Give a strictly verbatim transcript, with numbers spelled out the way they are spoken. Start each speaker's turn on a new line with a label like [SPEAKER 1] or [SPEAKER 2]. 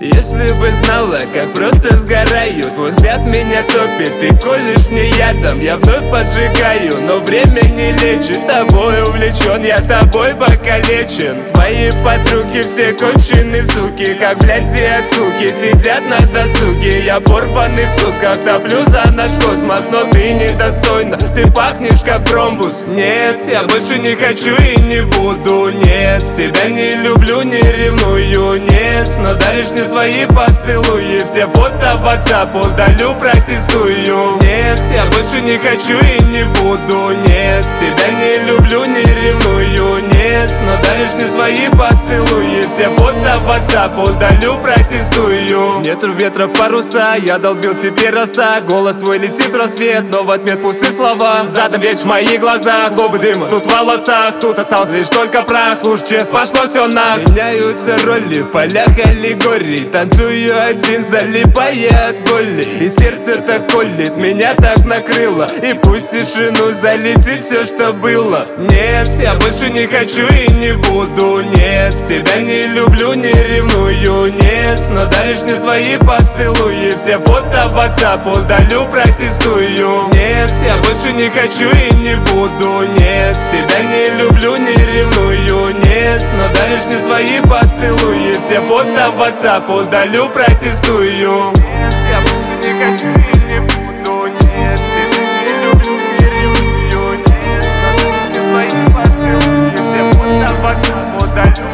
[SPEAKER 1] Если бы знала, как просто сгораю, твой взгляд меня топит, ты колешь мне ядом, я вновь поджигаю. Но время не лечит, тобой увлечен, я тобой покалечен. Твои подруги все конченые суки, как блядь все от скуки сидят на досуге. Я порванный в сутках, топлю за наш космос, но ты недостойна, ты пахнешь как бромбус. Нет, я больше не хочу и не буду, нет, тебя не люблю, не ревную, нет, но даришь мне свои поцелуи. Все фото в WhatsApp удалю, протестую. Нет, я больше не хочу и не буду, нет, тебя не люблю, не ревную, нет, но даришь мне свои поцелуи. Все фото в WhatsApp удалю, протестую. Нету ветра в паруса, я долбил теперь роса. Голос твой летит в рассвет, но в ответ пустые слова. Задом веч в моих глазах, клубы дыма тут в волосах. Тут остался лишь только прах, слушай, честно, пошло все на. Меняются роли в полях аллегорий, танцую один, залипая от боли. И сердце так колет, меня так накрыло, и пусть тишину залетит все, что было. Нет, я больше не хочу и не буду, нет, тебя не люблю, не ревную, нет, но даришь мне свои поцелуи. Все фото в WhatsApp удалю, протестую. Нет, я больше не хочу и не буду, нет, тебя не люблю, не ревную, нет, но даришь мне свои поцелуи. Все фото в WhatsApp удалю, протестую. Нет, я больше не хочу и не буду, нет, тебя не люблю, не ревную, нет, но даришь мне свои поцелуи. Все фото в WhatsApp удалю.